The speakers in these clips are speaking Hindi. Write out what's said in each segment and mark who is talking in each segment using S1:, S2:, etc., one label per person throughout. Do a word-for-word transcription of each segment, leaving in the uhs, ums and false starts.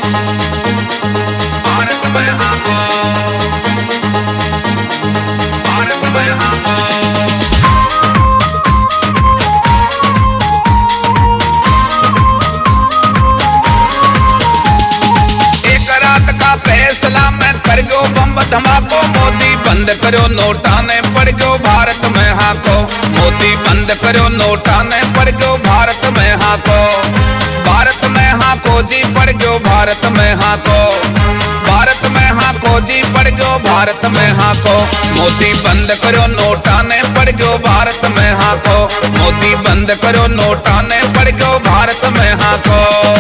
S1: भारत में हाको, भारत में हाको। एक रात का फैसला मैं कर गयो बम धमाको, मोदी बंद करो नोटा ने पड़ गयो भारत में हाको, मोदी बंद करो नोटा ने पड़ गयो भारत में हाको, भारत में हाको जी पड़ गयो भारत में हाको, भारत में हाको जी पड़ गयो भारत में हाको, मोदी बंद करो नोटा ने पड़ गयो भारत में हाको, मोदी बंद करो नोटा ने पड़ गयो भारत में हाको।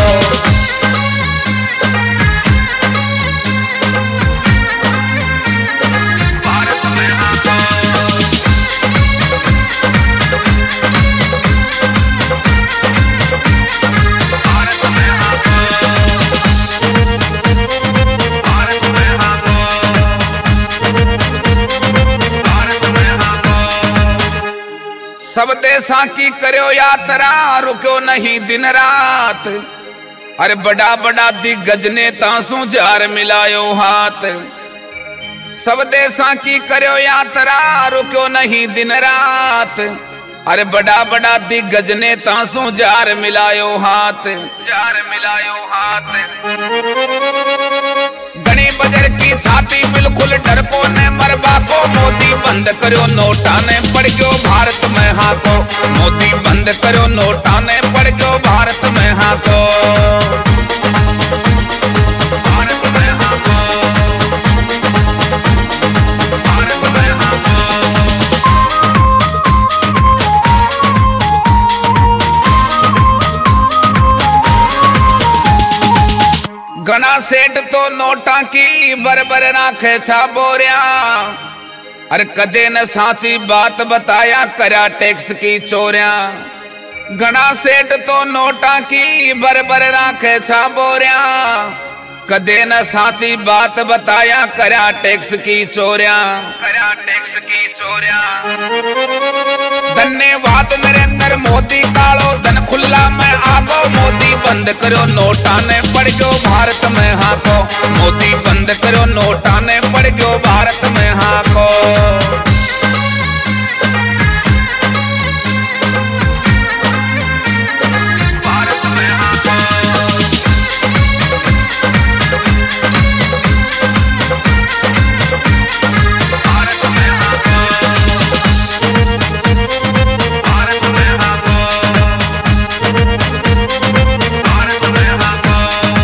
S1: सब देशा की करो यात्रा रुको नहीं दिन रात, अरे बड़ा बड़ा दिग्गज नेता सु जार मिलायो हाथ, सब देशा की करो यात्रा रुको नहीं दिन रात, अरे बड़ा बड़ा दिग्गज नेता सु जार मिलायो हाथ, जार मिलायो हाथ। गणी बजर की छाती बिल्कुल डरको ने मरबा को, मोदी बंद करो नोटा ने पड़ गयो भारत में हाको, मोदी बंद करो नोटा ने पड़ गयो भारत में हाको, भारत में हाको, भारत में हाको। घना सेठ तो नोटा की बरबर राखे छा बोरिया, अरे कदे न साची बात बताया करा टैक्स की चोरिया, घना सेठ तो नोटा की बरबर राखे छा बोरिया, कदे न साची बात बताया करा टैक्स की चोरिया, करा टैक्स की चोरिया। धन्यवाद नरेंद्र मोदी कालो धन खुला में आगो, मोदी बंद करो नोटा ने पड़ गयो भारत में हाको, मोदी बंद करो नोटा ने पड़ गयो भारत में हाको। भारत में हाको, भारत में हाको, भारत में हाको, भारत में हाको।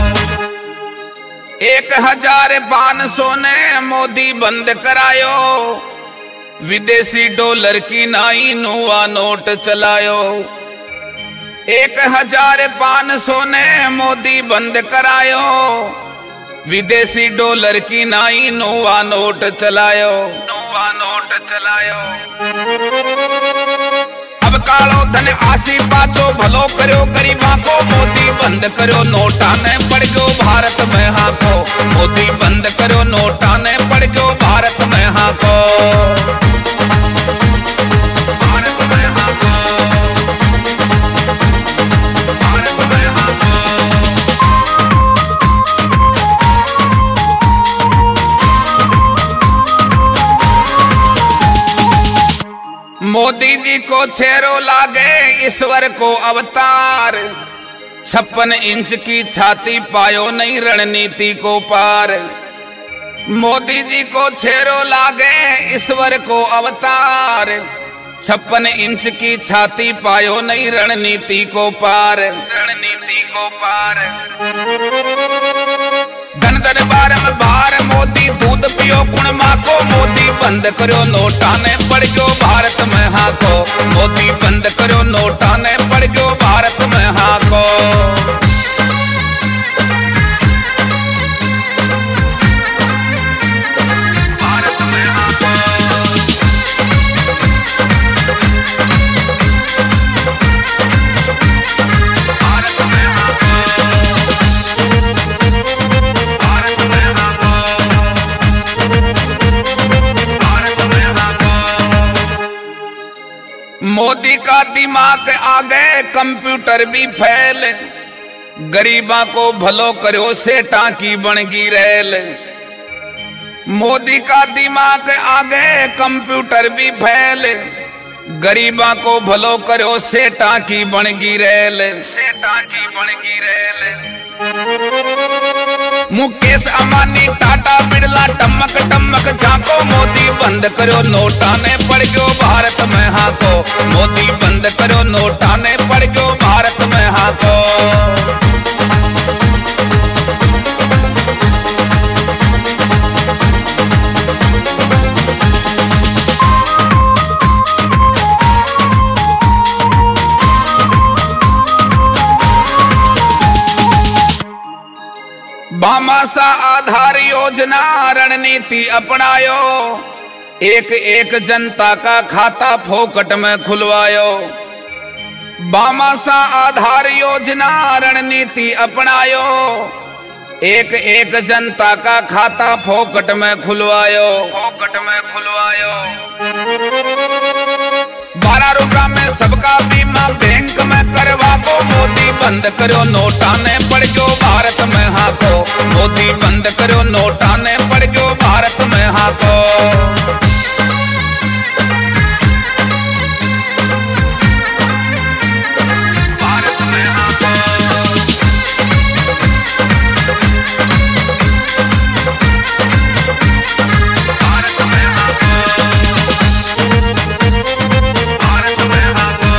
S1: एक हजार पाँच सौ ने मोदी बंद करायो, विदेशी डॉलर की नाई नुआ नोट चलायो, एक हजार पाँच सौ ने मोदी बंद करायो, विदेशी डॉलर की नाई नुआ नोट चलायो, नुआ नोट चलायो। अब कालो धन आसी पाचो भलो करो गरीबा को, मोदी बंद करो नोटा ने पड़ गयो भारत में हाको, मोदी बंद करो नोटा ने पड़ गयो भारत में हाको, भारत में हाको, भारत में हाको। मोदी जी को छेरो लागे ईश्वर को अवतार, छप्पन इंच की छाती पायो नहीं रणनीति को पार, मोदी जी को छेरो लागे ईश्वर को अवतार, छप्पन इंच की छाती पायो नहीं रणनीति को पार, रणनीति को पार। धन दरबार में बार मोदी दूध पियो गुण माको, मोदी बंद करो नोटा ने पड़ गयो भारत में हाको, मोदी बंद करो नोटा ने पड़ गयो भारत में हाको। भारत में हाको, भारत में हाको, भारत में हाको, भारत में हाको। मोदी का दिमाग आ गए कंप्यूटर भी फैल, गरीबा को भलो करो सेठा की बनगी रेल। मोदी का दिमाग आगे कंप्यूटर भी फैल, गरीबा को भलो करो सेठा की बनगी रेल, सेठा की बनगी रेल। मुकेश अंबानी टाटा बिरला टमक टमक झांको, मोदी बंद करो नोटा ने पड़ गयो भारत में हाको, मोदी बंद करो नोटा ने पड़ गयो भारत में हाको। भामासा आधार योजना रणनीति अपनायो, एक एक जनता का खाता फोकट में खुलवायो। भामासा आधार योजना रणनीति अपनायो, एक एक जनता का खाता फोकट में खुलवायो, फोकट में खुलवायो। बारह रुपया में सबका बीमा बैंक में करवा को, मोदी बंद करो नोटा ने पड़ गयो भारत में हाको, मोदी बंद करो नोटा ने पड़ गयो भारत में हाको। भारत में हाको, भारत में हाको, भारत में हाको,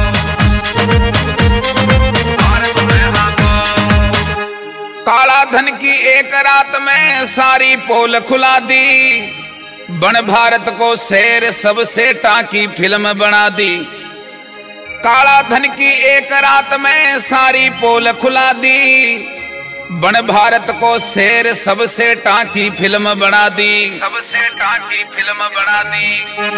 S1: भारत में हाको। काला धन की एक रात में सारी पोल खुला दी, बन भारत को शेर सबसे टाकी फिल्म बना दी। काला धन की एक रात में सारी पोल खुला दी, बन भारत को शेर सबसे टाकी फिल्म बना दी, सबसे टाकी फिल्म बना दी।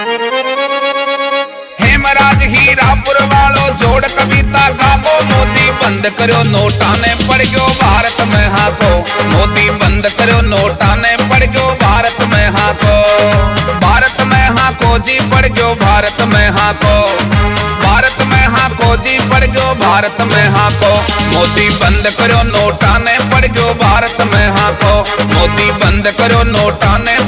S1: हेमराज हीरापुर वालों जोड़ कविता गावो, मोदी बंद करो नोटा ने पड़ गयो भारत में हाको, मोदी बंद करो नोटा ने पड़ गयो भारत में हाको। भारत में हाको जी पड़ गयो भारत में हाको, भारत में हाको जी पड़ गयो भारत में हाको। मोदी बंद करो नोटा ने पड़ गयो भारत में हाको, मोदी बंद करो नोटा ने